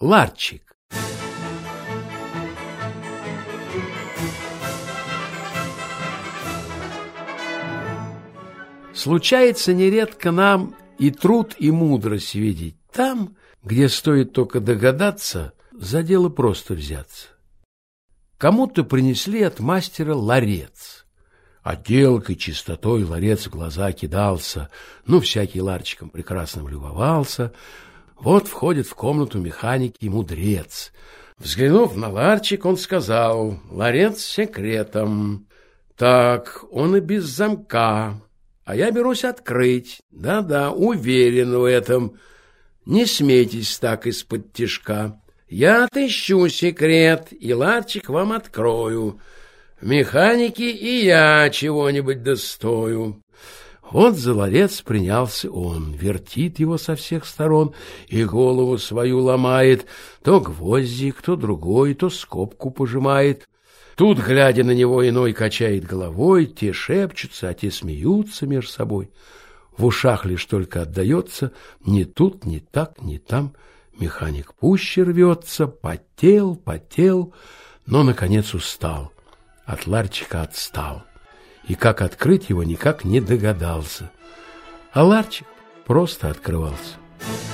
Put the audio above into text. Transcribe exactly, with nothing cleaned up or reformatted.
Ларчик. Случается нередко нам и труд, и мудрость видеть там, где стоит только догадаться, за дело просто взяться. Кому-то принесли от мастера ларец. Отделкой, чистотой ларец в глаза кидался, ну, всякий ларчиком прекрасно любовался. Вот входит в комнату механики мудрец. Взглянув на ларчик, он сказал: ларец с секретом. Так, он и без замка, а я берусь открыть. Да-да, уверен в этом. Не смейтесь так из-под тишка. Я отыщу секрет, и ларчик вам открою. В механике и я чего-нибудь достою. Вот за ларец принялся он, вертит его со всех сторон и голову свою ломает, то гвоздик, то другой, то скобку пожимает. Тут, глядя на него, иной качает головой, те шепчутся, а те смеются между собой. В ушах лишь только отдается ни тут, ни так, ни там. Механик пуще рвется, потел, потел, но, наконец, устал, от ларчика отстал. И как открыть его, никак не догадался. А ларчик просто открывался.